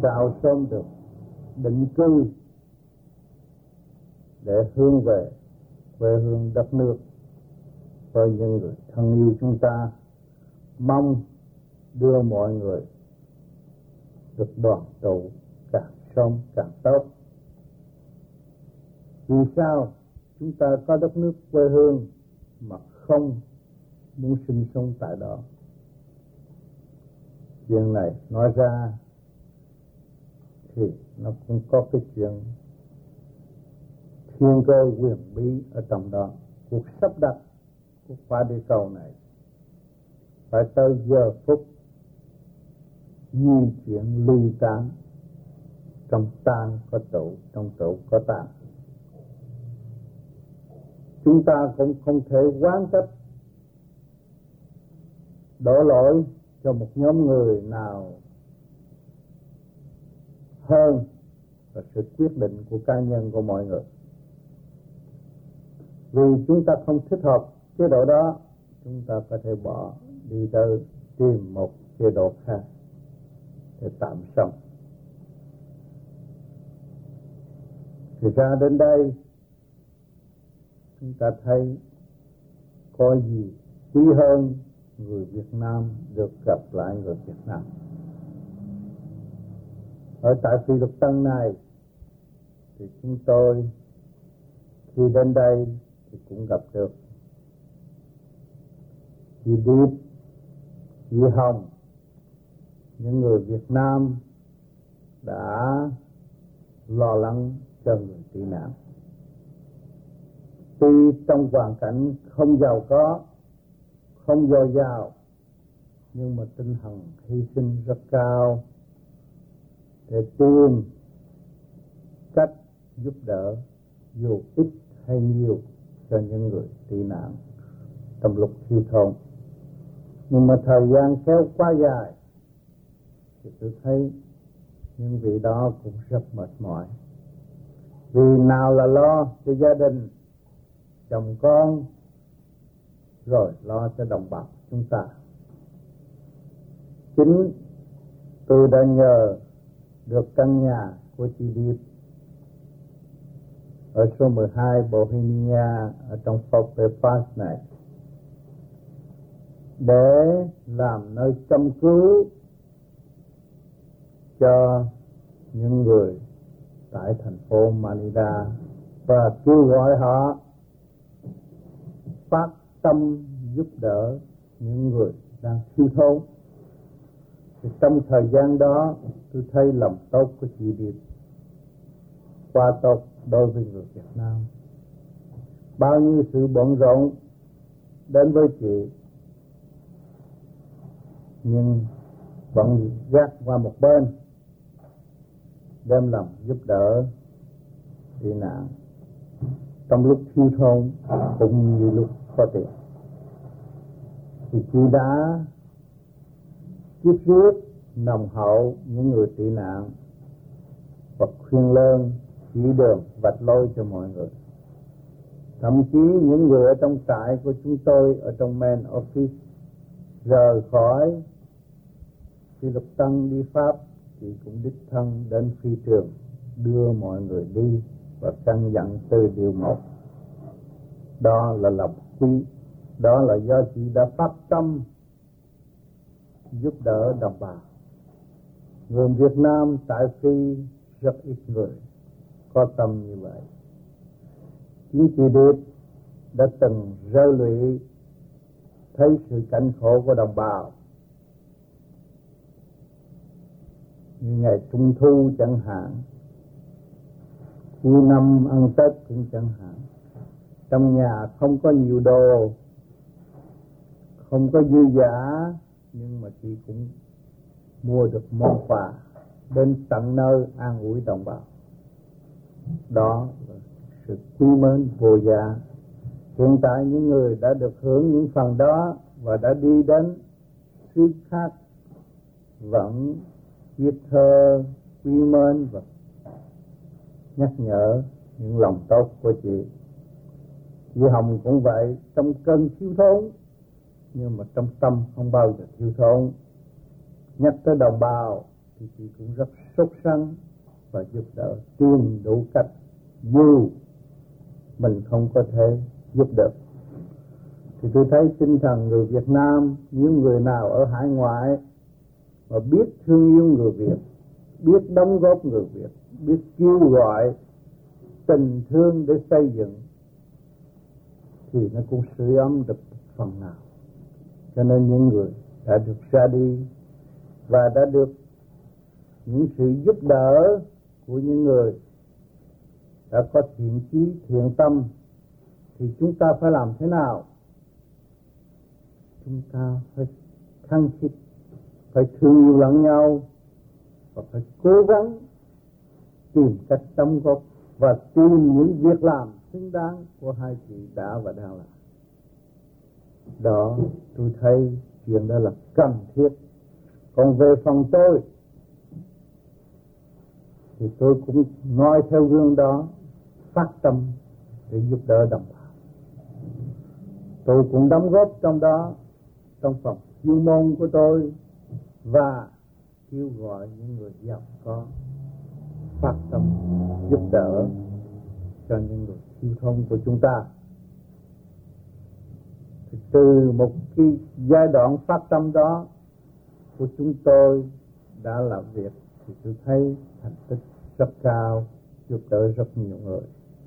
sao sớm được định cư để hướng về quê hương đất nước với những người thân yêu chúng ta. Mong đưa mọi người được đoàn tụ càng sớm càng tốt. Vì sao chúng ta có đất nước quê hương mà không muốn sinh sống tại đó? Chuyện này nói ra thì nó cũng có cái chuyện thiên cơ quyền bí ở trong đó. Cuộc sắp đặt của quả địa cầu này phải tới giờ phút di chuyển ly tán, trong tan có trụ, trong trụ có tan. Chúng ta cũng không thể oán trách đổ lỗi cho một nhóm người nào hơn là sự quyết định của cá nhân của mọi người. Vì chúng ta không thích hợp chế độ đó, chúng ta có thể bỏ đi tới tìm một chế độ khác để tạm sống. Thì ra đến đây chúng ta thấy có gì quý hơn người Việt Nam được gặp lại người Việt Nam. Ở tại Phi Luật Tân này thì chúng tôi khi đến đây thì cũng gặp được chị Điệp, chị Hồng, những người Việt Nam đã lo lắng cho người tị nạn. Tuy trong hoàn cảnh không giàu có, không dồi dào, nhưng mà tinh thần hy sinh rất cao để tìm cách giúp đỡ dù ít hay nhiều cho những người tị nạn trong lúc thiếu thốn. Nhưng mà thời gian kéo quá dài thì tôi thấy những vị đó cũng rất mệt mỏi. Vì nào là lo cho gia đình, chồng con, rồi lo cho đồng bào chúng ta. Chính tôi đã nhờ được căn nhà của chị Điệp ở số 12 Bohemia ở trong phố Belfast này để làm nơi chăm cứu cho những người tại thành phố Manila và kêu gọi họ phát tâm giúp đỡ những người đang thiếu thốn. Thì trong thời gian đó tôi thấy lòng tốt của chị Điệp quá tốt đối với người Việt Nam. Bao nhiêu sự bận rộn đến với chị nhưng vẫn gác qua một bên, đem lòng giúp đỡ tị nạn trong lúc thiếu thốn cũng như lúc có tiền. Thì chị đã tiếp rước nồng hậu những người tị nạn và khuyên lơn chỉ đường vạch lối cho mọi người. Thậm chí những người ở trong trại của chúng tôi ở trong main office rời khỏi Phi Luật Tân đi Pháp thì cũng đích thân đến phi trường đưa mọi người đi và căn dặn từ điều 1. Đó là lòng quý, đó là do chị đã phát tâm giúp đỡ đồng bào. Người Việt Nam tại Phi rất ít người có tâm như vậy. Chính chị Điệp đã từng rơi lụy thấy sự cảnh khổ của đồng bào, như ngày Trung Thu chẳng hạn, cuối năm ăn Tết cũng chẳng hạn. Trong nhà không có nhiều đồ, không có dư giả, nhưng mà chị cũng mua được món quà đến tận nơi an ủi đồng bào. Đó là sự quý mến vô giá. Hiện tại những người đã được hưởng những phần đó và đã đi đến xứ khác vẫn viết thơ quý mến và nhắc nhở những lòng tốt của chị. Chị Hồng cũng vậy, trong cơn thiếu thốn nhưng mà trong tâm không bao giờ thiếu thốn. Nhắc tới đồng bào thì chị cũng rất sốt sắng và giúp đỡ tìm đủ cách, dù mình không có thể giúp được. Thì tôi thấy tinh thần người Việt Nam, những người nào ở hải ngoại mà biết thương yêu người Việt, biết đóng góp người Việt, biết kêu gọi tình thương để xây dựng, thì nó cũng sưởi ấm được phần nào. Cho nên những người đã được ra đi và đã được những sự giúp đỡ của những người đã có thiện chí, thiện tâm, thì chúng ta phải làm thế nào? Chúng ta phải khăng khít, phải thương yêu lẫn nhau và phải cố gắng tìm cách đóng góp và tìm những việc làm xứng đáng của hai chị đã và đang làm. Đó, tôi thấy chuyện đó là cần thiết. Còn về phần tôi thì tôi cũng nói theo gương đó, phát tâm để giúp đỡ đồng bào. Tôi cũng đóng góp trong đó, trong phần chuyên môn của tôi, và kêu gọi những người giàu có phát tâm giúp đỡ cho những người thiếu thốn của chúng ta. Thì từ một cái giai đoạn phát tâm đó của chúng tôi đã làm việc, thì tôi thấy thành tích rất cao, giúp đỡ rất nhiều người.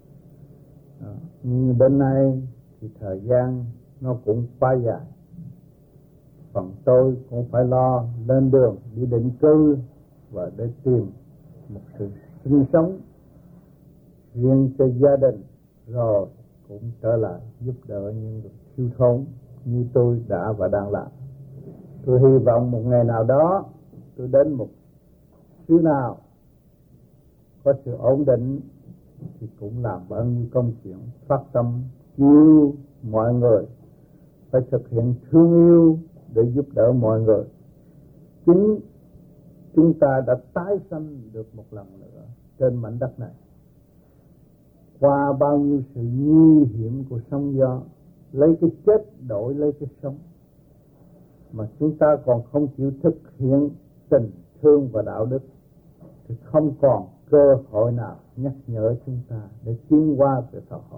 Nhưng đến nay thì thời gian nó cũng quá dài. Phần tôi cũng phải lo lên đường đi định cư và để tìm một sự sinh sống riêng cho gia đình, rồi cũng trở lại giúp đỡ những người thiếu thốn như tôi đã và đang làm. Tôi hy vọng một ngày nào đó tôi đến một xứ nào có sự ổn định thì cũng làm bao nhiêu công chuyện phát tâm kêu mọi người phải thực hiện thương yêu để giúp đỡ mọi người. Chính chúng ta đã tái sanh được một lần nữa trên mảnh đất này, qua bao nhiêu sự nguy hiểm của sóng gió, lấy cái chết đổi lấy cái sống, mà chúng ta còn không chịu thực hiện tình thương và đạo đức, thì không còn cơ hội nào nhắc nhở chúng ta để tiến qua về Phật hồn.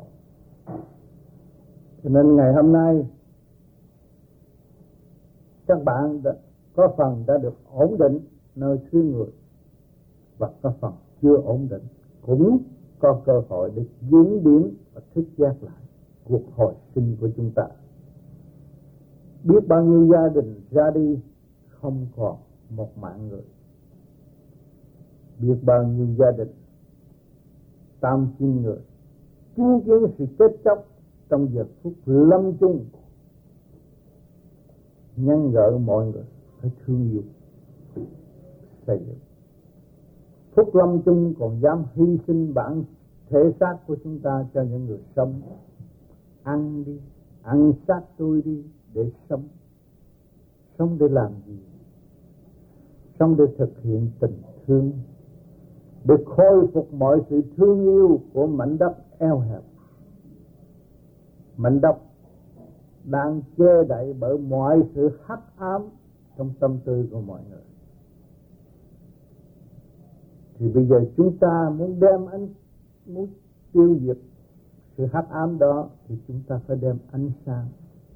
Cho nên ngày hôm nay các bạn có phần đã được ổn định nơi xứ người, và có phần chưa ổn định cũng có cơ hội để diễn biến và thức giác lại cuộc hồi sinh của chúng ta. Biết bao nhiêu gia đình ra đi không còn một mạng người, biết bao nhiêu gia đình 8-9 người chứng kiến sự chết chóc trong giờ phút lâm chung. Nhắn gửi mọi người phải thương yêu, xây dựng. Phút lâm chung còn dám hy sinh bản thể xác của chúng ta cho những người sống. Ăn đi, ăn xác tôi đi để sống. Sống để làm gì? Sống để thực hiện tình thương, để khôi phục mọi sự thương yêu của mảnh đất eo hẹp, mảnh đất đang che đậy bởi mọi sự hắc ám trong tâm tư của mọi người. Thì bây giờ chúng ta muốn muốn tiêu diệt sự hắc ám đó, thì chúng ta phải đem ánh sáng.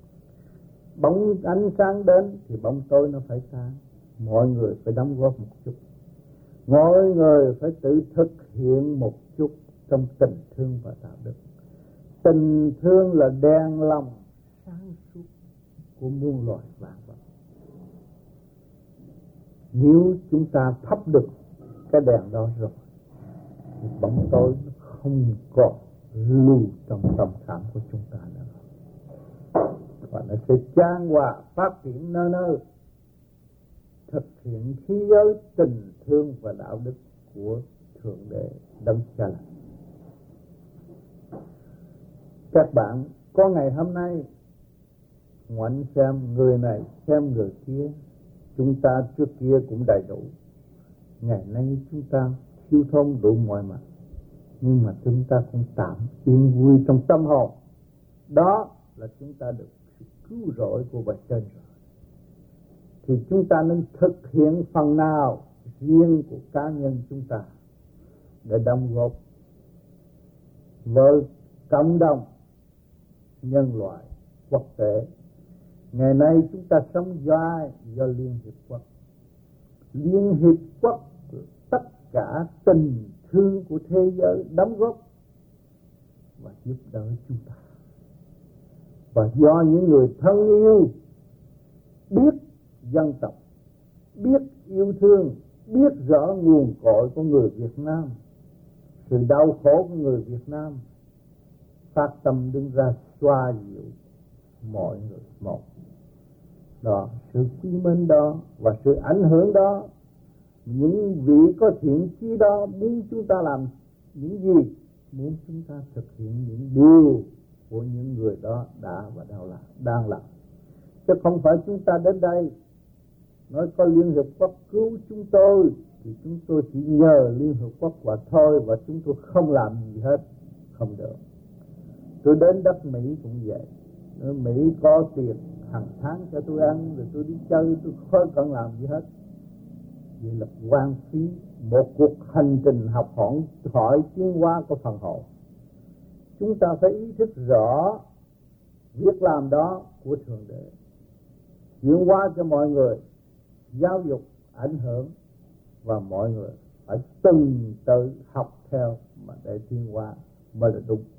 Ánh sáng đến thì bóng tối nó phải tan. Mọi người phải đóng góp một chút, mọi người phải tự thực hiện một chút trong tình thương và đạo đức. Tình thương là đèn lòng sáng suốt của muôn loài vạn vật. Nếu chúng ta thắp được cái đèn đó rồi, thì bóng tối không còn lưu trong tâm khảm của chúng ta nữa, và nó sẽ chan hòa phát triển nơi nơi, thực hiện khí giới tình thương và đạo đức của Thượng Đế Đấng Cha Lành. Các bạn có ngày hôm nay ngoảnh xem người này xem người kia. Chúng ta trước kia cũng đầy đủ, ngày nay chúng ta thiếu thốn đủ mọi mặt, nhưng mà chúng ta cũng tạm yên vui trong tâm hồn. Đó là chúng ta được sự cứu rỗi của bề trên rồi. Thì chúng ta nên thực hiện phần nào riêng của cá nhân chúng ta để đóng góp với cộng đồng nhân loại quốc tế. Ngày nay chúng ta sống do Liên Hiệp Quốc. Liên Hiệp Quốc tất cả tình thương của thế giới đóng góp và giúp đỡ chúng ta. Và do những người thân yêu biết dân tộc, biết yêu thương, biết rõ nguồn cội của người Việt Nam, sự đau khổ của người Việt Nam, phát tâm đứng ra xoa dịu mọi người một. Đó, sự quy mến đó và sự ảnh hưởng đó, những vị có thiện chí đó muốn chúng ta làm những gì? Muốn chúng ta thực hiện những điều của những người đó đã và đang làm. Chứ không phải chúng ta đến đây nói có Liên Hiệp Quốc cứu chúng tôi thì chúng tôi chỉ nhờ Liên Hiệp Quốc và thôi, và chúng tôi không làm gì hết. Không được. Tôi đến đất Mỹ cũng vậy. Ở Mỹ có tiền hàng tháng cho tôi ăn, rồi tôi đi chơi, tôi không cần làm gì hết. Vậy là hoang phí một cuộc hành trình học hỏi tiến hóa của phần hồn. Chúng ta phải ý thức rõ việc làm đó của Thượng Đế, chuyển hóa cho mọi người, giáo dục ảnh hưởng, và mọi người phải từng tự học theo mà để tiến hóa mới là đúng.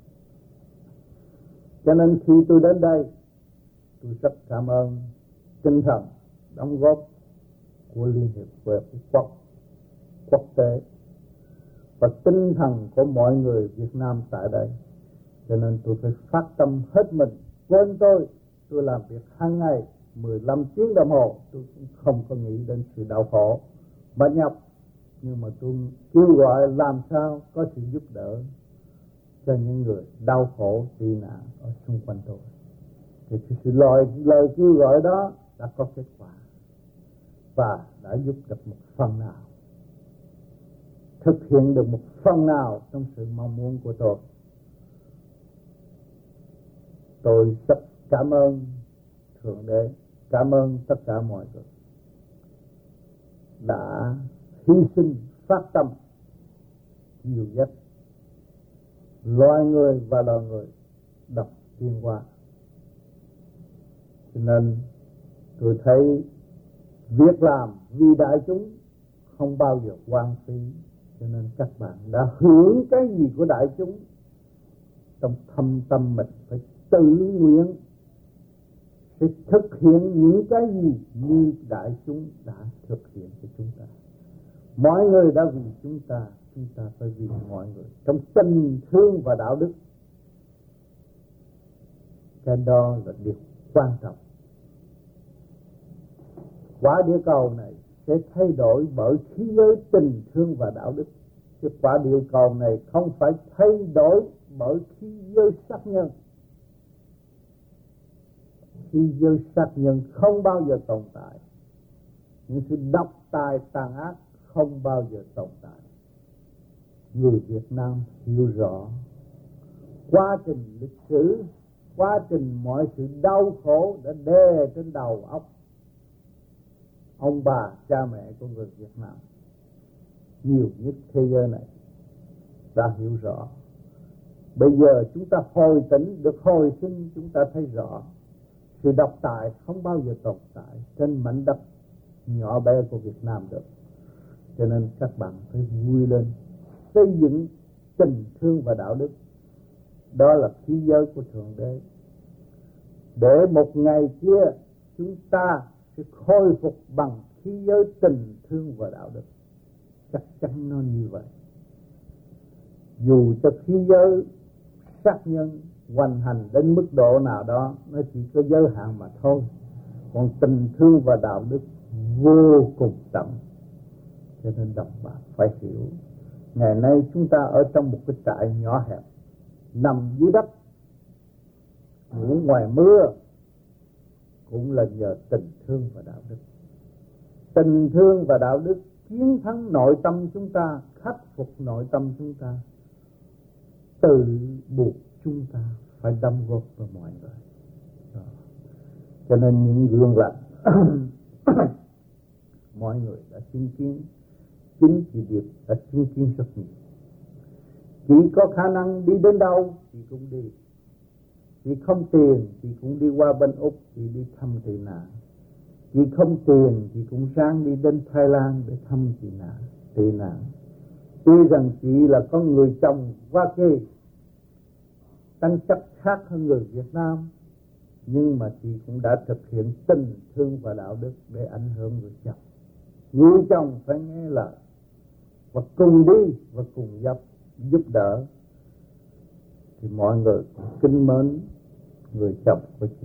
Cho nên khi tôi đến đây, tôi rất cảm ơn tinh thần đóng góp của Liên Hiệp Quốc quốc tế và tinh thần của mọi người Việt Nam tại đây. Cho nên tôi phải phát tâm hết mình, quên tôi làm việc hàng ngày 15 tiếng đồng hồ, tôi cũng không có nghĩ đến sự đau khổ mệt nhọc, nhưng mà tôi kêu gọi làm sao có sự giúp đỡ cho những người đau khổ tị nạn ở xung quanh tôi. Thì sự lời kêu gọi đó đã có kết quả và đã giúp được một phần nào, thực hiện được một phần nào trong sự mong muốn của tôi. Tôi rất cảm ơn Thượng Đế, cảm ơn tất cả mọi người đã hy sinh phát tâm dìu dắt loài người và loài người độc tiến hóa. Cho nên tôi thấy việc làm vì đại chúng không bao giờ hoang phí. Cho nên các bạn đã hưởng cái gì của đại chúng, trong thâm tâm mình phải tự nguyện sẽ thực hiện những cái gì như đại chúng đã thực hiện cho chúng ta. Mọi người đã vì chúng ta phải vì mọi người trong tình thương và đạo đức. Cái đó là điều quan trọng. Quả địa cầu này sẽ thay đổi bởi khí giới tình thương và đạo đức, chứ quả địa cầu này không phải thay đổi bởi khí giới sát nhân. Khí giới sát nhân không bao giờ tồn tại, những sự độc tài tàn ác không bao giờ tồn tại. Người Việt Nam hiểu rõ quá trình lịch sử, quá trình mọi sự đau khổ đã đè trên đầu óc ông bà cha mẹ của người Việt Nam nhiều nhất thế giới này đã hiểu rõ. Bây giờ chúng ta hồi tỉnh, được hồi sinh, chúng ta thấy rõ sự độc tài không bao giờ tồn tại trên mảnh đất nhỏ bé của Việt Nam được. Cho nên các bạn phải vui lên, xây dựng tình thương và đạo đức. Đó là khí giới của Thượng Đế. Để một ngày kia chúng ta sẽ khôi phục bằng khí giới tình thương và đạo đức. Chắc chắn nó như vậy. Dù cho khí giới sát nhân hoành hành đến mức độ nào đó, nó chỉ có giới hạn mà thôi. Còn tình thương và đạo đức vô cùng tận. Cho nên đồng bạn phải hiểu, ngày nay chúng ta ở trong một cái trại nhỏ hẹp, nằm dưới đất, ngủ ngoài mưa, cũng là nhờ tình thương và đạo đức. Tình thương và đạo đức chiến thắng nội tâm chúng ta, khắc phục nội tâm chúng ta, tự buộc chúng ta phải đóng góp vào mọi người. Đó. Cho nên những gương lành mọi người đã chứng kiến chính chị Điệp đã chứng kiến rất nhiều. Chị có khả năng đi đến đâu chị cũng đi. Chị không tiền chị cũng đi qua bên Úc, chị đi thăm tị nạn. Chị không tiền chị cũng ráng đi đến Thái Lan để thăm tị nạn. Tuy rằng chị là con người chồng Hoa Kỳ, tính chất khác hơn người Việt Nam, nhưng mà chị cũng đã thực hiện tình thương và đạo đức để ảnh hưởng người chồng. Người chồng phải nghe lời và cùng đi và cùng giúp đỡ, thì mọi người cũng kính mến người chồng của chị.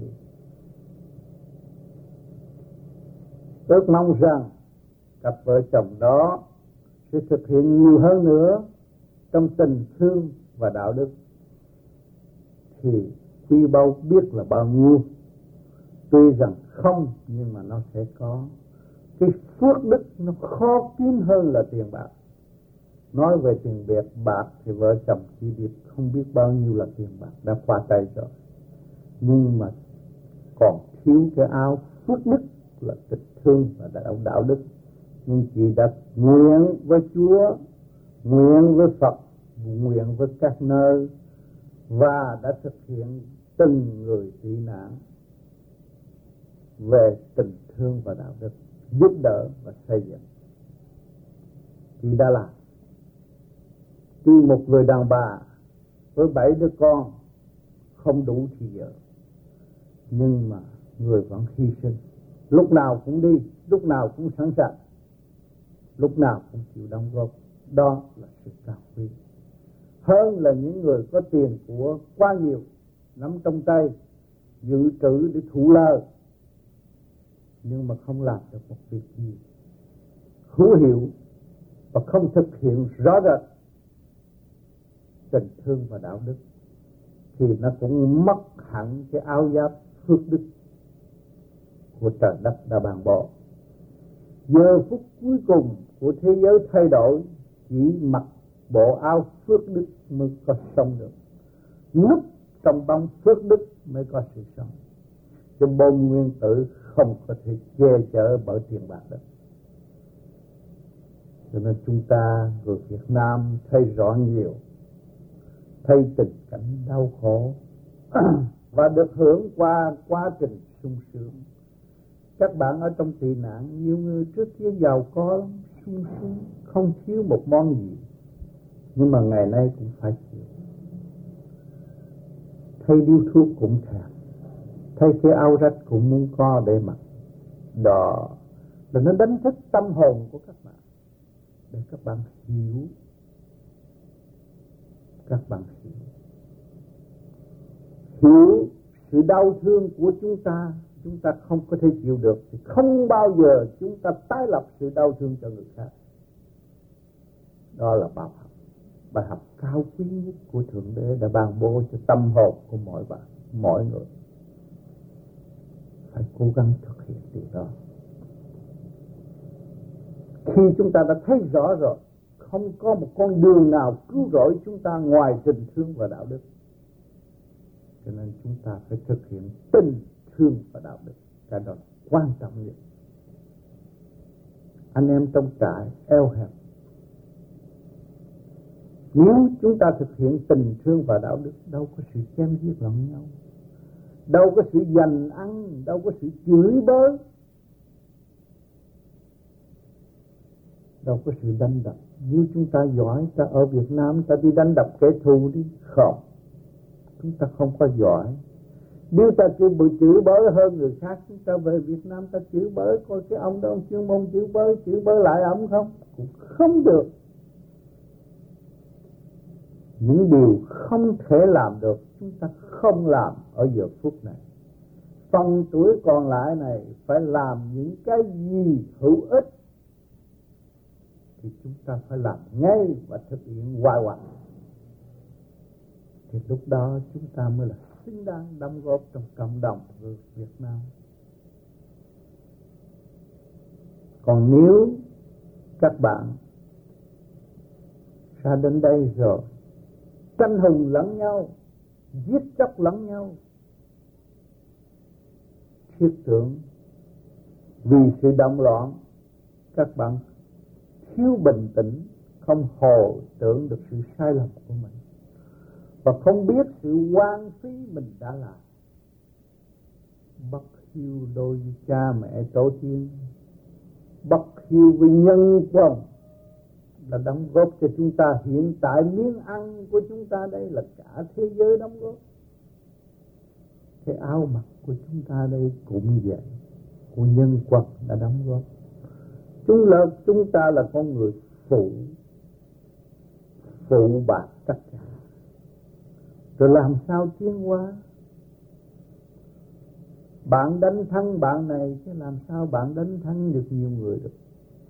Ước mong rằng cặp vợ chồng đó sẽ thực hiện nhiều hơn nữa trong tình thương và đạo đức, thì quy báu biết là bao nhiêu. Tuy rằng không, nhưng mà nó sẽ có. Cái phước đức nó khó kiếm hơn là tiền bạc. Nói về tiền bạc thì vợ chồng chị Điệp không biết bao nhiêu là tiền bạc đã qua tay rồi, nhưng mà còn thiếu cái áo phước đức là tình thương và đạo đức. Nhưng chị đã nguyện với Chúa, nguyện với Phật, nguyện với các nơi, và đã thực hiện từng người tị nạn về tình thương và đạo đức, giúp đỡ và xây dựng. Chị đã làm. Tuy một người đàn bà với 7 đứa con không đủ thì giờ, nhưng mà người vẫn hy sinh, lúc nào cũng đi, lúc nào cũng sẵn sàng, lúc nào cũng chịu đóng góp. Đó là sự cao quý hơn là những người có tiền của quá nhiều nắm trong tay, dự trữ để thụ lợi, nhưng mà không làm được một việc gì hữu hiệu và không thực hiện rõ rệt tình thương và đạo đức, thì nó cũng mất hẳn cái áo giáp phước đức của trời đất đã ban bố. Giờ phút cuối cùng của thế giới thay đổi, chỉ mặc bộ áo phước đức mới có sống được. Núp trong bóng phước đức mới có sự sống. Cho bốn nguyên tử không có thể che chở bởi tiền bạc được. Cho nên chúng ta người Việt Nam thấy rõ nhiều, thấy tình cảnh đau khổ và được hưởng qua quá trình sung sướng. Các bạn ở trong tị nạn, nhiều người trước kia giàu có lắm, sung sướng, không thiếu một món gì, nhưng mà ngày nay cũng phải chịu. Thấy điếu thuốc cũng thèm, thấy cái áo rách cũng muốn có để mặc. Đó là nó đánh thức tâm hồn của các bạn, để các bạn hiểu. Các bạn hiểu sự đau thương của chúng ta không có thể chịu được, thì không bao giờ chúng ta tái lập sự đau thương cho người khác. Đó là bài học cao quý nhất của Thượng Đế đã ban bố cho tâm hồn của mọi người. Phải cố gắng thực hiện điều đó. Khi chúng ta đã thấy rõ rồi, không có một con đường nào cứu rỗi chúng ta ngoài tình thương và đạo đức, cho nên chúng ta phải thực hiện tình thương và đạo đức. Cái đó quan trọng nhất. Anh em trong trại eo hẹp, nếu chúng ta thực hiện tình thương và đạo đức, đâu có sự chém giết lẫn nhau, đâu có sự giành ăn, đâu có sự chửi bới, đâu có sự đánh đập. Nếu chúng ta giỏi, ta ở Việt Nam ta đi đánh đập kẻ thù đi. Không, chúng ta không có giỏi. Nếu ta chửi bới hơn người khác, chúng ta về Việt Nam ta chửi bới, coi cái ông đó ông chuyên môn chửi bới lại ông không? Cũng không được. Những điều không thể làm được, chúng ta không làm ở giờ phút này. Phần tuổi còn lại này phải làm những cái gì hữu ích thì chúng ta phải làm ngay và thực hiện hoài hoài. Thì lúc đó chúng ta mới là xứng đáng đóng góp trong cộng đồng người Việt Nam. Còn nếu các bạn ra đến đây rồi tranh hùng lẫn nhau, giết chóc lẫn nhau, thiết tưởng vì sự động loạn, các bạn thiếu bình tĩnh, không hồi tưởng được sự sai lầm của mình, và không biết sự hoang phí mình đã làm. Bất hiếu đối với cha mẹ tổ tiên, bất hiếu với nhân quân đã đóng góp cho chúng ta hiện tại. Miếng ăn của chúng ta đây là cả thế giới đóng góp. Cái áo mặc của chúng ta đây cũng vậy, của nhân quân đã đóng góp. Chúng ta là con người phụ bạc tất cả, rồi làm sao tiến hóa? Bạn đánh thắng bạn này, chứ làm sao bạn đánh thắng được nhiều người được.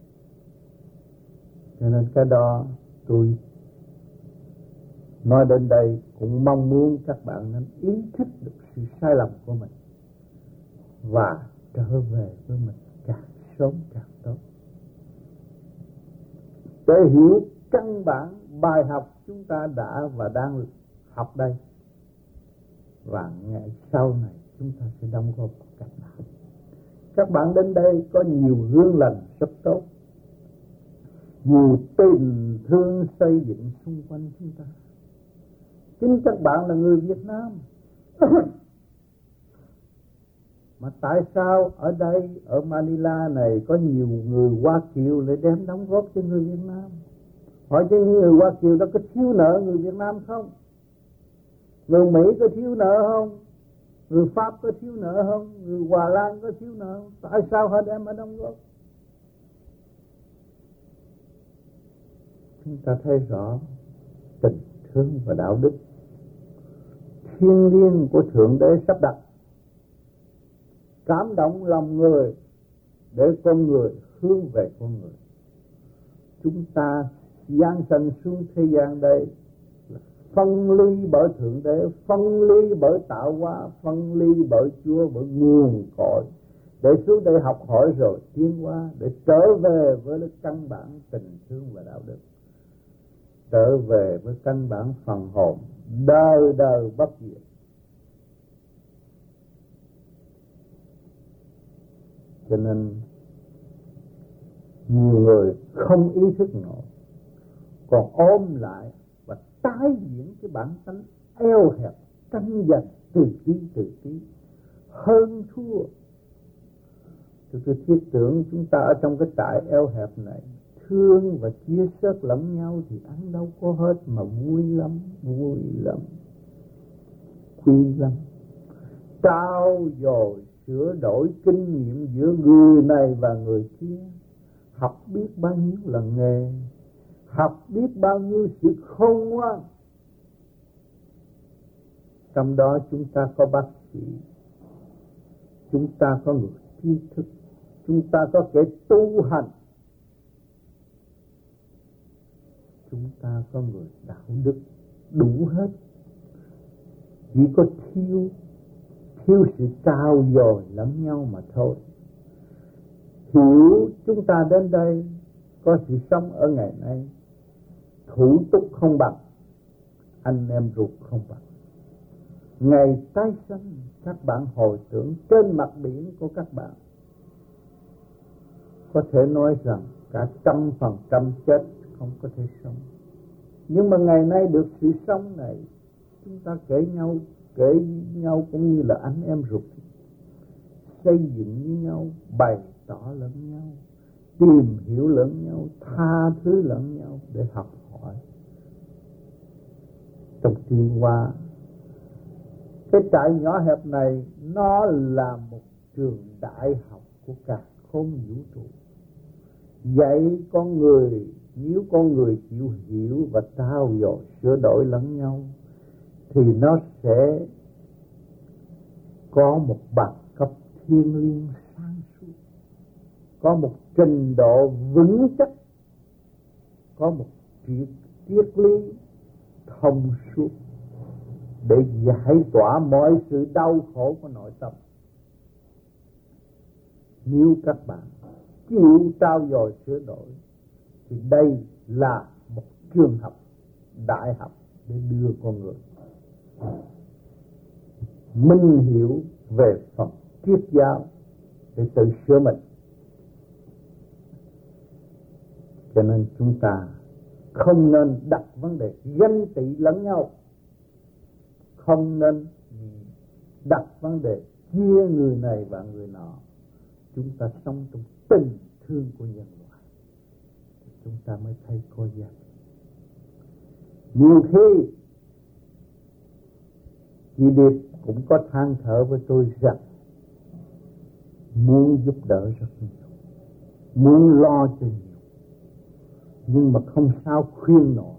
Cho nên cái đó tôi nói đến đây cũng mong muốn các bạn nên ý thức được sự sai lầm của mình và trở về với mình càng sớm càng tốt, để hiểu căn bản bài học chúng ta đã và đang học đây, và ngày sau này chúng ta sẽ đóng góp cách nào. Các bạn đến đây có nhiều gương lành rất tốt, nhiều tình thương xây dựng xung quanh chúng ta. Chính các bạn là người Việt Nam. Mà tại sao ở đây, ở Manila này có nhiều người Hoa Kiều lại đem đóng góp cho người Việt Nam? Hỏi cho những người Hoa Kiều đó có thiếu nợ người Việt Nam không? Người Mỹ có thiếu nợ không? Người Pháp có thiếu nợ không? Người Hòa Lan có thiếu nợ không? Tại sao họ đem ở đóng góp? Chúng ta thấy rõ tình thương và đạo đức thiêng liêng của Thượng Đế sắp đặt, cảm động lòng người để con người hướng về con người. Chúng ta giáng sanh xuống thế gian đây là phân ly bởi Thượng Đế, phân ly bởi tạo hóa, phân ly bởi Chúa, bởi nguồn cội, để xuống đây học hỏi rồi tiến hóa, để trở về với căn bản tình thương và đạo đức, trở về với căn bản phần hồn đời đời bất diệt. Cho nên nhiều người không ý thức nổi, còn ôm lại và tái diễn cái bản tánh eo hẹp, tranh giành từ tí, hơn thua. Tôi thiết tưởng chúng ta ở trong cái trại eo hẹp này thương và chia sớt lẫn nhau thì ăn đâu có hết, mà vui lắm, quý lắm. Trao dồi sửa đổi kinh nghiệm giữa người này và người kia, học biết bao nhiêu là nghề, học biết bao nhiêu sự khôn ngoan. Trong đó chúng ta có bác sĩ, chúng ta có người tri thức, chúng ta có kẻ tu hành, chúng ta có người đạo đức, đủ hết. Chỉ có thiếu sự trao dồi lẫn nhau mà thôi. Hiểu chúng ta đến đây có sự sống ở ngày nay, thủ tục không bằng, anh em ruột không bằng. Ngày tái sanh các bạn hồi tưởng trên mặt biển của các bạn, có thể nói rằng cả 100% chết không có thể sống. Nhưng mà ngày nay được sự sống này, chúng ta kể nhau cũng như là anh em ruột, xây dựng với nhau, bày tỏ lẫn nhau, tìm hiểu lẫn nhau, tha thứ lẫn nhau để học hỏi trong tiến hóa. Cái trại nhỏ hẹp này nó là một trường đại học của cả không vũ trụ, dạy con người. Nếu con người chịu hiểu và trao dồi sửa đổi lẫn nhau thì nó sẽ có một bằng cấp thiêng liêng sáng suốt, có một trình độ vững chắc, có một triết lý thông suốt để giải tỏa mọi sự đau khổ của nội tâm. Nếu các bạn chịu trao dồi sửa đổi thì đây là một trường học, đại học để đưa con người minh hiểu về phần triết giáo để tự sửa mình. Cho nên chúng ta không nên đặt vấn đề ganh tị lẫn nhau, không nên đặt vấn đề chia người này và người nọ. Chúng ta sống trong tình thương của nhân loại, chúng ta mới thấy có giá trị. Nhiều khi chị Điệp cũng có than thở với tôi rằng muốn giúp đỡ rất nhiều, muốn lo cho nhiều, nhưng mà không sao khuyên nổi.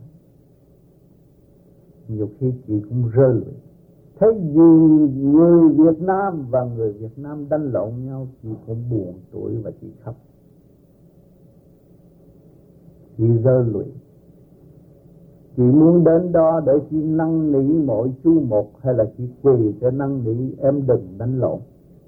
Nhiều khi chị cũng rơi lụy. Thấy người Việt Nam và người Việt Nam đánh lộn nhau, chị cũng buồn tuổi và chị khóc. Chị rơi lụy. Chị muốn đến đó để chị năn nỉ mỗi chú một, hay là chị quỳ để năn nỉ em đừng đánh lộn.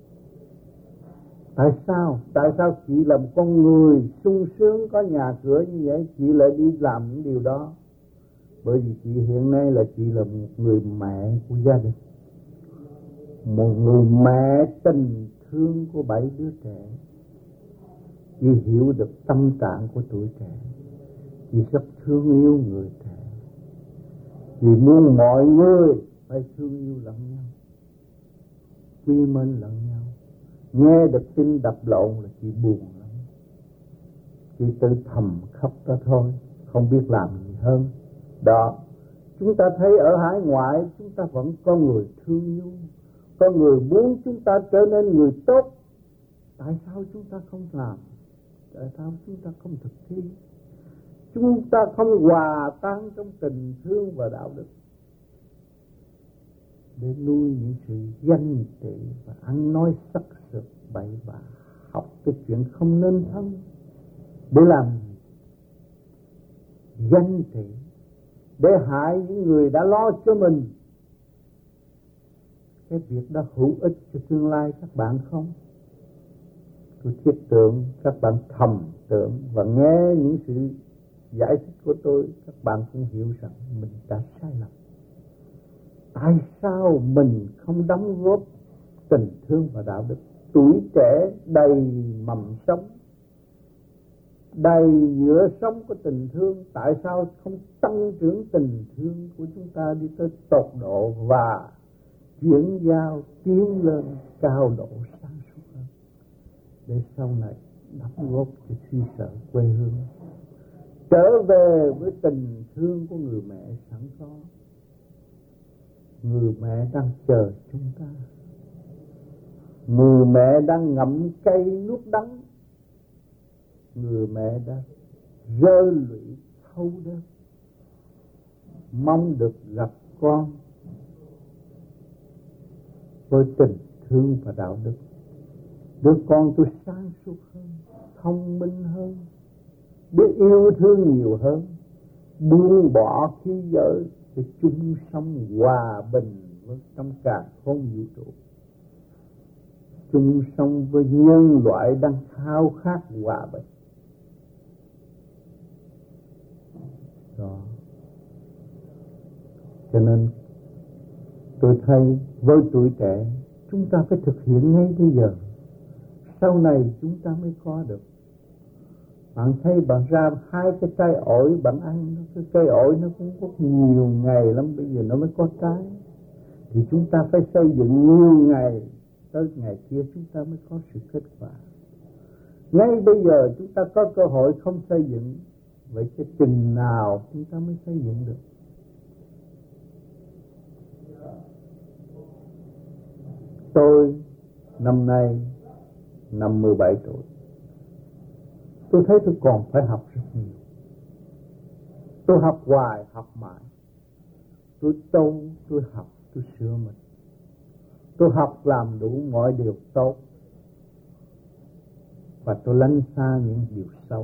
Tại sao? Tại sao chị là một con người sung sướng có nhà cửa như vậy, chị lại đi làm những điều đó? Bởi vì chị hiện nay là chị là một người mẹ của gia đình, một người mẹ tình thương của 7 đứa trẻ. Chị hiểu được tâm trạng của tuổi trẻ, chị rất thương yêu người trẻ. Chị muốn mọi người phải thương yêu lẫn nhau, quý mến lẫn nhau. Nghe được tin đập lộn là chị buồn lắm. Chị tự thầm khóc ra thôi, không biết làm gì hơn. Đó, chúng ta thấy ở hải ngoại chúng ta vẫn có người thương yêu, có người muốn chúng ta trở nên người tốt. Tại sao chúng ta không làm? Tại sao chúng ta không thực thi? Chúng ta không hòa tan trong tình thương và đạo đức để nuôi những sự ganh tị và ăn nói sắc sược bậy bạ, học cái chuyện không nên thân để làm gì? Ganh tị để hại những người đã lo cho mình. Cái việc đó hữu ích cho tương lai các bạn không? Tôi thiết tưởng các bạn thầm tưởng và nghe những sự giải thích của tôi, các bạn cũng hiểu rằng mình đã sai lầm. Tại sao mình không đóng góp tình thương và đạo đức? Tuổi trẻ đầy mầm sống, đầy nhựa sống của tình thương. Tại sao không tăng trưởng tình thương của chúng ta đi tới tột độ và chuyển giao tiến lên cao độ sáng suốt hơn, để sau này đóng góp cho suy sở quê hương, trở về với tình thương của người mẹ sẵn có. Người mẹ đang chờ chúng ta, người mẹ đang ngậm cây nuốt đắng, người mẹ đã rơi lụy thâu đớn, mong được gặp con với tình thương và đạo đức. Đứa con tôi sáng suốt hơn, thông minh hơn, biết yêu thương nhiều hơn, buông bỏ khí giới để chung sống hòa bình với trong cả không vũ trụ, chung sống với nhân loại đang khao khát hòa bình. Đó. Cho nên tôi thấy với tuổi trẻ chúng ta phải thực hiện ngay bây giờ, sau này chúng ta mới có được. Bạn thấy bạn ra 2 cái trái ổi bạn ăn, cái cây ổi nó cũng có nhiều ngày lắm, bây giờ nó mới có trái. Thì chúng ta phải xây dựng nhiều ngày, tới ngày kia chúng ta mới có sự kết quả. Ngay bây giờ chúng ta có cơ hội không xây dựng, vậy chứ chừng nào chúng ta mới xây dựng được? Tôi năm nay 57 tuổi. Tôi thấy tôi còn phải học rất nhiều. Tôi học hoài, học mãi. Tôi tu, tôi học, tôi sửa mình. Tôi học làm đủ mọi điều tốt, và tôi lánh xa những điều xấu.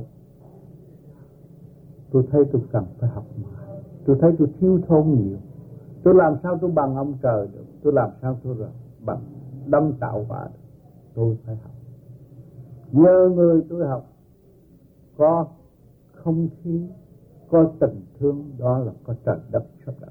Tôi thấy tôi cần phải học mãi. Tôi thấy tôi thiếu thốn nhiều. Tôi làm sao tôi bằng ông trời được? Tôi làm sao tôi bằng đấng tạo hóa được? Tôi phải học. Nhờ người tôi học, có không khí, có tình thương, đó là có trời đất sắp đặt.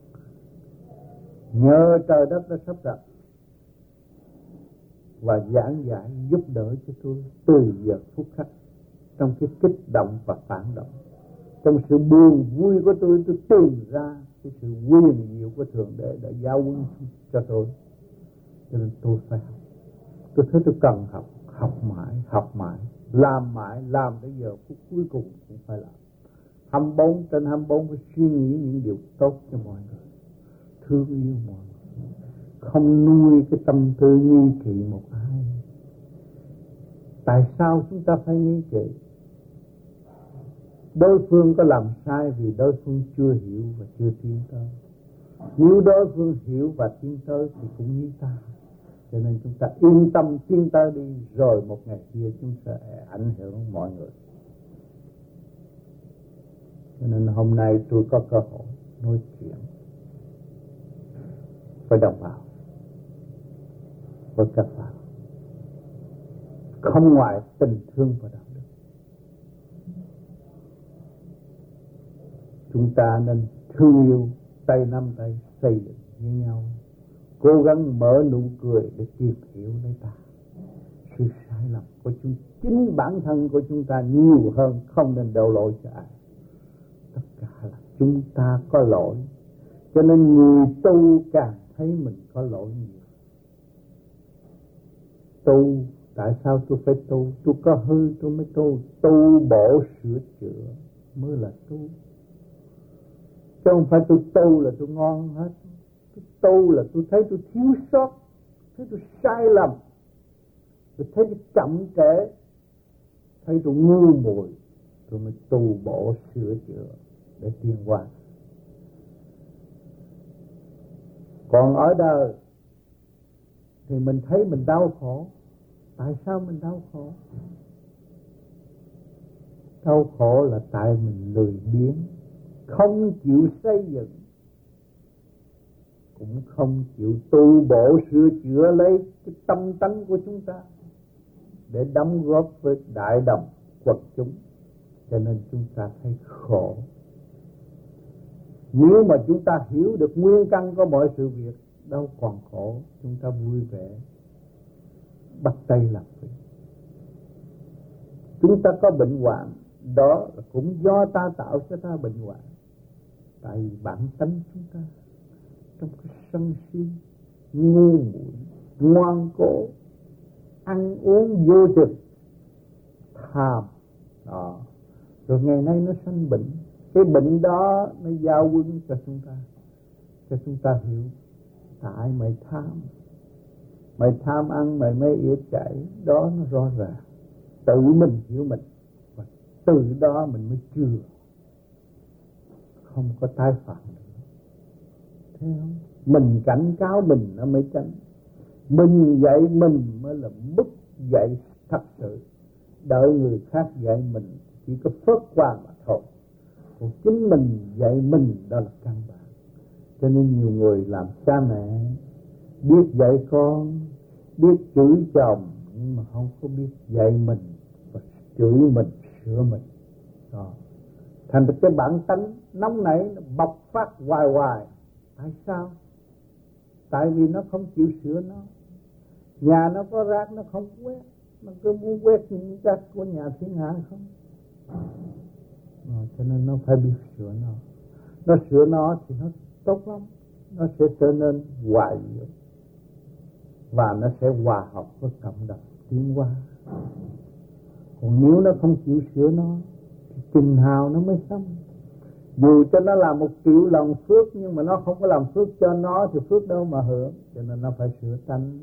Nhờ trời đất đã sắp đặt và giảng giải giúp đỡ cho tôi từ giờ phút khắc. trong cái kích động và phản động. Trong sự buồn vui của tôi tìm ra cái sự quyền diệu của Thượng Đế đã giao huấn cho tôi. Cho nên tôi phải học. Tôi thấy tôi cần học, học mãi, làm tới giờ phút cuối cùng cũng phải làm. 24/24 phải suy nghĩ những điều tốt cho mọi người, thương yêu mọi người, không nuôi cái tâm tư nghi kỵ một ai. Tại sao chúng ta phải nghi kỵ? Đối phương có làm sai vì đối phương chưa hiểu và chưa tiến tới. Nếu đối phương hiểu và tiến tới thì cũng như ta. Cho nên chúng ta yên tâm tiến tới đi, rồi một ngày kia chúng sẽ ảnh hưởng mọi người. Cho nên hôm nay tôi có cơ hội nói chuyện với đồng bào, với các bạn, không ngoài tình thương và đạo đức. Chúng ta nên thương yêu, tay nắm tay xây dựng với nhau, cố gắng mở nụ cười để tìm hiểu lấy ta. Sự sai lầm của chính bản thân của chúng ta nhiều hơn, không nên đổ lỗi cho ai. Tất cả là chúng ta có lỗi, cho nên người tu càng thấy mình có lỗi nhiều. Tu, tại sao tôi phải tu? Tôi có hư tôi mới tu. Tu bổ sửa chữa mới là tu. Chứ không phải tôi tu là tôi ngon hết. Tôi tu là tôi thấy tôi thiếu sót, thấy tôi sai lầm, tôi thấy tôi chậm trễ, thấy tôi ngu muội, tôi mới tu bổ sửa chữa để tiến hóa. Còn ở đời thì mình thấy mình đau khổ. Tại sao mình đau khổ? Đau khổ là tại mình lười biếng, không chịu xây dựng, cũng không chịu tu bổ sửa chữa lấy cái tâm tánh của chúng ta để đóng góp với đại đồng quần chúng. Cho nên chúng ta thấy khổ. Nếu mà chúng ta hiểu được nguyên căn của mọi sự việc, đâu còn khổ, chúng ta vui vẻ bắt tay làm việc. Chúng ta có bệnh hoạn, đó cũng do ta tạo cho ta bệnh hoạn. Tại vì bản tánh chúng ta trong cái sân si, ngu muội, ngoan cố, ăn uống vô chừng, tham đó. Rồi ngày nay nó sanh bệnh. Cái bệnh đó nó giao huấn cho chúng ta hiểu. Tại mày tham ăn, mày mới yếu chảy. Đó nó rõ ràng. Tự mình hiểu mình, và từ đó mình mới chừa, không có tái phạm nữa. Thấy không? Mình cảnh cáo mình nó mới tránh. Mình dạy mình mới là bức dạy thật sự. Đợi người khác dạy mình chỉ có phớt qua mà thôi. Còn chính mình dạy mình đó là căn bản. Cho nên nhiều người làm cha mẹ biết dạy con, biết chửi chồng, nhưng mà không có biết dạy mình và chửi mình, sửa mình. Đó. Thành cái bản tánh nóng nảy nó bộc phát hoài. Tại sao? Tại vì nó không chịu sửa nó. Nhà nó có rác nó không quét, nó cứ muốn quét những rác của nhà thiên hạ không. Cho nên nó phải biết sửa nó. Nó sửa nó thì nó tốt lắm. Nó sẽ trở nên hòa diệu và nó sẽ hòa hợp với cộng đồng tiến hóa. Còn nếu nó không chịu sửa nó thì chừng nào nó mới xong. Dù cho nó làm 1 triệu lần phước, nhưng mà nó không có làm phước cho nó thì phước đâu mà hưởng. Cho nên nó phải sửa tánh,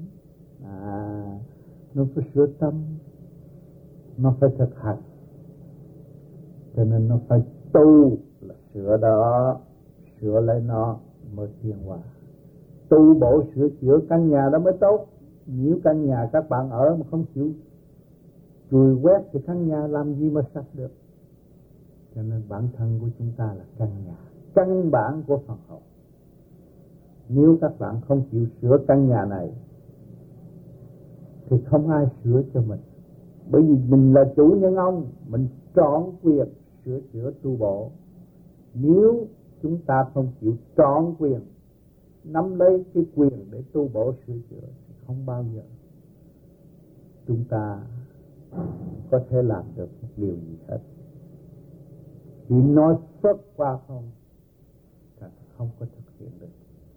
nó phải sửa tâm, nó phải thực hành. Cho nên nó phải tu là sửa đó, sửa lấy nó mới tiến hóa. Tu bổ sửa chữa căn nhà đó mới tốt. Nếu căn nhà các bạn ở mà không chịu chùi quét thì căn nhà làm gì mà sạch được. Cho nên bản thân của chúng ta là căn nhà, căn bản của phần hồn. Nếu các bạn không chịu sửa căn nhà này thì không ai sửa cho mình. Bởi vì mình là chủ nhân ông, mình trọn quyền sửa chữa tu bổ. Nếu chúng ta không chịu trọn quyền nắm lấy cái quyền để tu bổ sửa chữa thì không bao giờ chúng ta có thể làm được một điều gì hết. Chỉ nói xuất qua không, ta không có thực hiện được.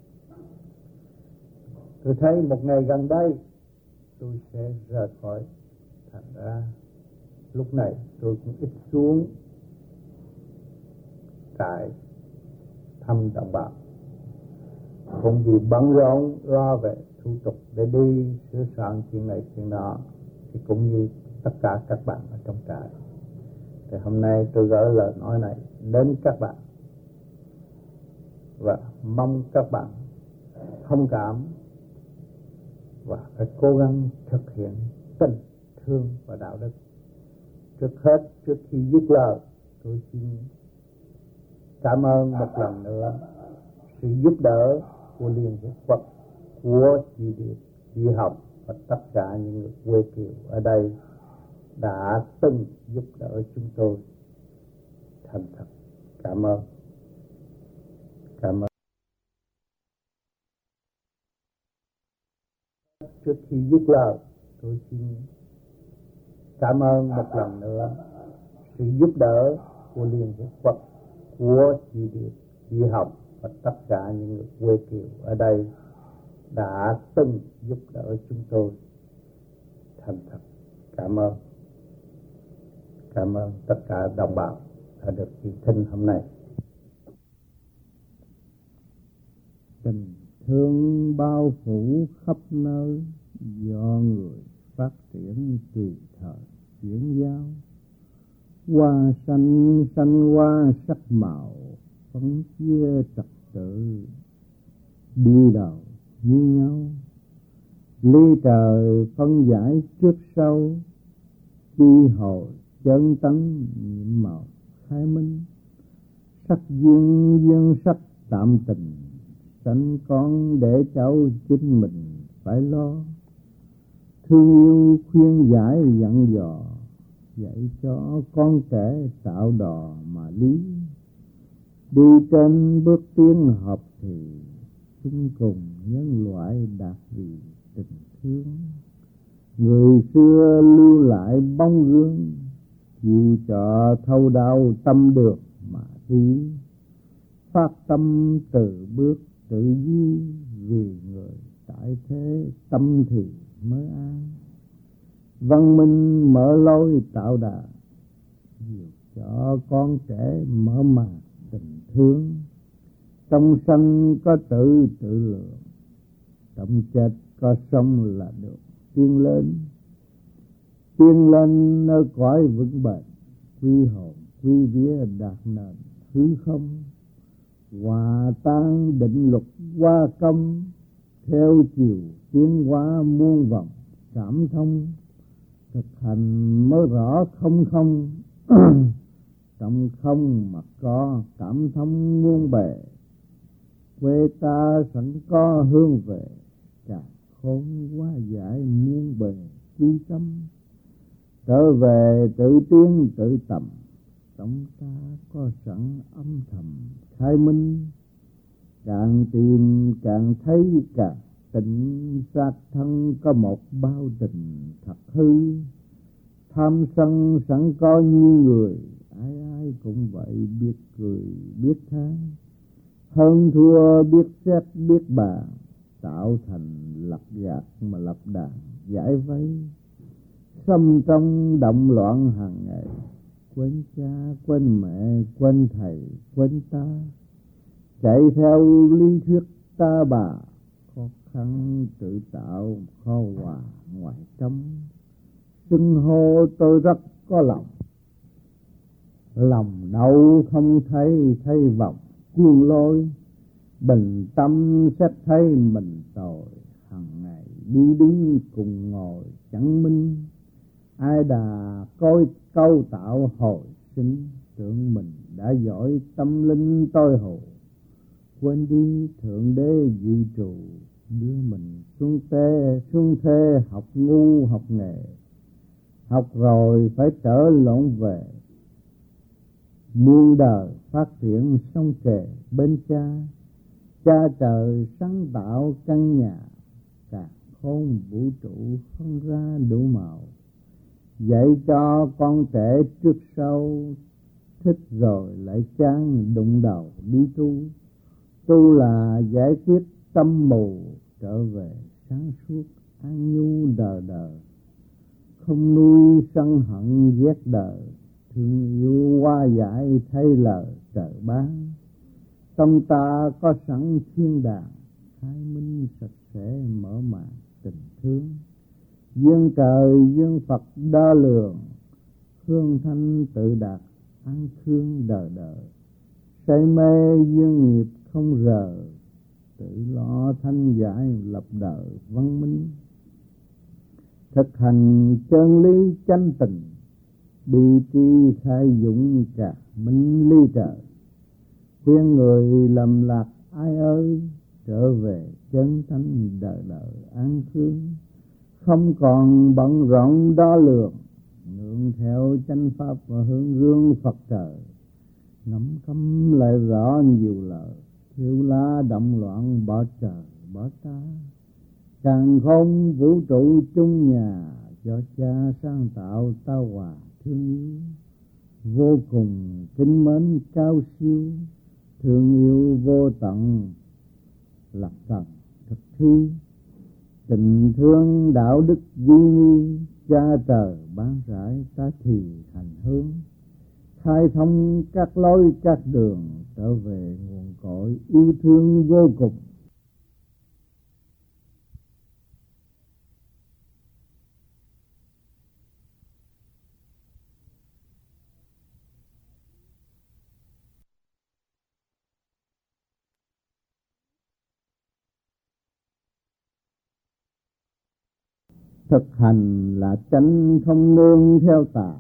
Tôi thấy một ngày gần đây tôi sẽ rời khỏi, thành ra lúc này tôi cũng ít xuống trại thăm đồng bào, không vì bận rộn lo về thủ tục để đi sửa soạn chuyện này chuyện nọ, thì cũng như tất cả các bạn ở trong trại. Thì hôm nay tôi gửi lời nói này đến các bạn và mong các bạn thông cảm và phải cố gắng thực hiện tình thương và đạo đức. Trước hết, trước khi dứt lời, tôi xin cảm ơn một lần nữa sự giúp đỡ của Liên Hiệp Quốc, của chị Điệp, chị Học và tất cả những người quê kiều ở đây đã từng giúp đỡ chúng tôi. Thành thật cảm ơn. Cảm ơn. Trước khi dứt lời, tôi xin cảm ơn một lần nữa sự giúp đỡ của Liên Hiệp Quốc, của chị Điệp, chị Học và tất cả những người quê kiều ở đây đã từng giúp đỡ chúng tôi. Thành thật cảm ơn. Cảm ơn tất cả đồng bào đã được dự thính hôm nay. Tình thương bao phủ khắp nơi, do người phát triển tùy thời chuyển giao. Hoa xanh xanh hoa sắc màu, phân chia trật tự, đuôi đầu như nhau. Ly trời phân giải trước sau, quy hồi chân tấn nhiệm màu khai minh. Sắc duyên duyên sắc tạm tình, sanh con để cháu chính mình phải lo. Thương yêu khuyên giải dặn dò, dạy cho con trẻ tạo đò mà lý. Đi trên bước tiến hợp thì, chung cùng nhân loại đạt vì tình thương. Người xưa lưu lại bóng gương, chịu cho thâu đau tâm được mà đi. Phát tâm từ bước tự duy, vì người tại thế tâm thì mới an. Văn minh mở lối tạo đà, dìu cho con trẻ mở màn tình thương. Trong sanh có tự lượng, trong chết có sống là được tiến lên. Tiến lên nơi cõi vững bền, quy hồn quy vía đạt nền hư không. Hòa tan định luật qua công, theo chiều tiến hóa muôn vòng cảm thông. Thực hành mới rõ không không, trong không mà có cảm thông muôn bề. Quê ta sẵn có hương về, cả khôn hóa giải muôn bề quy tâm. Trở về tự tiến tự tầm, trong ta có sẵn âm thầm khai minh. Càng tìm càng thấy càng tỉnh, xác thân có một bao tình thật hư. Tham sân sẵn có như người, ai ai cũng vậy biết cười biết than. Hơn thua biết xét biết bàn, tạo thành lập gạt mà lập đàn giải vây. Xâm trong động loạn hàng ngày, quên cha quên mẹ quên thầy quên ta. Chạy theo lý thuyết ta bà, khó khăn tự tạo khó hòa ngoài trong. Xưng hô tôi rất có lòng, lòng đâu không thấy thấy vòng cuồng lôi. Bình tâm xét thấy mình tội, hằng ngày đi đứng cùng ngồi chẳng minh. Ai đà coi câu tạo hồi sinh, tưởng mình đã giỏi tâm linh tôi hồ. Quên đi thượng đế dự trù, đưa mình xuống thế học ngu học nghề. Học rồi phải trở lộn về, muôn đời phát triển sông kề bên cha. Cha trời sáng tạo căn nhà, cả khôn vũ trụ phân ra đủ màu. dạy cho con trẻ trước sau, thích rồi lại chán đụng đầu đi tu. Tu là giải quyết tâm mù, trở về sáng suốt an nhu đời đời. Không nuôi sân hận ghét đời, thương yêu hoa giải thay lời trời ban. Tâm ta có sẵn thiên đàng, khai minh sạch sẽ mở màn tình thương. Duyên trời duyên Phật đo lường, hương thanh tự đạt an khương đời đời. Say mê duyên nghiệp không rời, tự lo thanh giải lập đời văn minh. Thực hành chân lý chánh tình, bi tri khai dũng cả minh ly trời. Khuyên người lầm lạc ai ơi, trở về chân thanh đời đời an khương. Không còn bận rộn đo lường, nương theo chánh pháp và hướng dương Phật trời. Ngẫm cấm lại rõ nhiều lời, thiếu lá động loạn bỏ trời bỏ ta. Càn khôn vũ trụ chung nhà, do cha sáng tạo ta hòa thương yêu. Vô cùng kính mến cao siêu, thương yêu vô tận là cần thực thi. Tình thương đạo đức duy nghi, cha trời ban rải ta thì hành hướng. Khai thông các lối các đường, trở về nguồn cội yêu thương vô cùng. Thực hành là chánh không nương theo tà,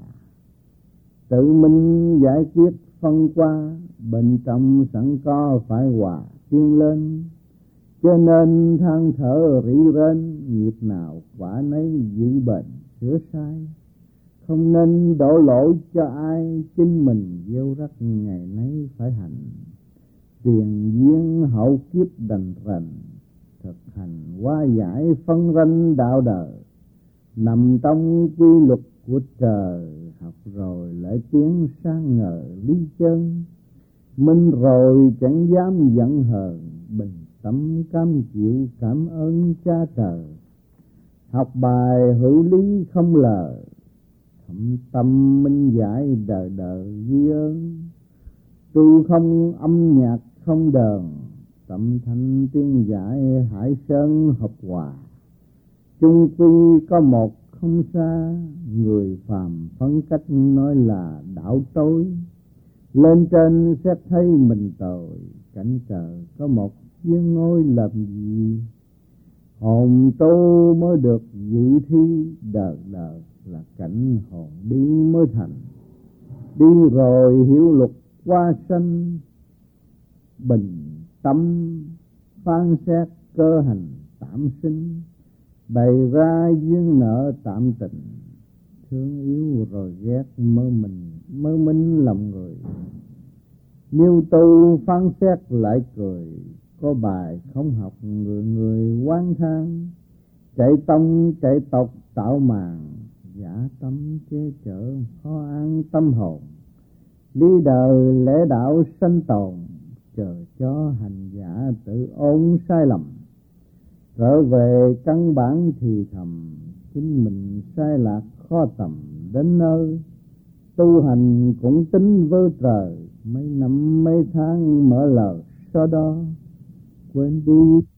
tự mình giải quyết phân qua. Bên trong sẵn có phải hòa tiến lên, cho nên than thở rỉ rên. Nghiệp nào quả nấy giữ bền sửa sai, không nên đổ lỗi cho ai. Chính mình gieo rắc ngày nấy phải hành, tiền duyên hậu kiếp đành rành. Thực hành hóa giải phân ranh đạo đời, nằm trong quy luật của trời. Học rồi lại tiến sang ngờ lý chân, minh rồi chẳng dám giận hờn. Bình tâm cam chịu cảm ơn cha trời, học bài hữu lý không lời. Thâm tâm minh giải đời đời ghi ơn, tu không âm nhạc không đờn. Tâm thanh tiên giải hải sơn hợp hòa, chung quy có một không xa. Người phàm phân cách nói là đạo tối, lên trên xét thấy mình tội. Cảnh trời có một chiếc ngôi làm gì, hồn tu mới được dự thi. Đời đời là cảnh hồn đi mới thành, đi rồi hiểu luật qua sanh. Bình tâm phán xét cơ hành tạm sinh, bày ra duyên nợ tạm tình. Thương yêu rồi ghét mơ minh lòng người. Nếu tu phán xét lại cười, có bài không học người người oán than. Chạy tông chạy tộc tạo màn, giả tâm che chở khó an tâm hồn. Lý đời lẽ đạo sanh tồn, chờ cho hành giả tự ôn sai lầm. Trở về căn bản thì thầm, chính mình sai lạc khó tầm đến nơi. Tu hành cũng tính với trời, mấy năm mấy tháng mở lời sau đó quên đi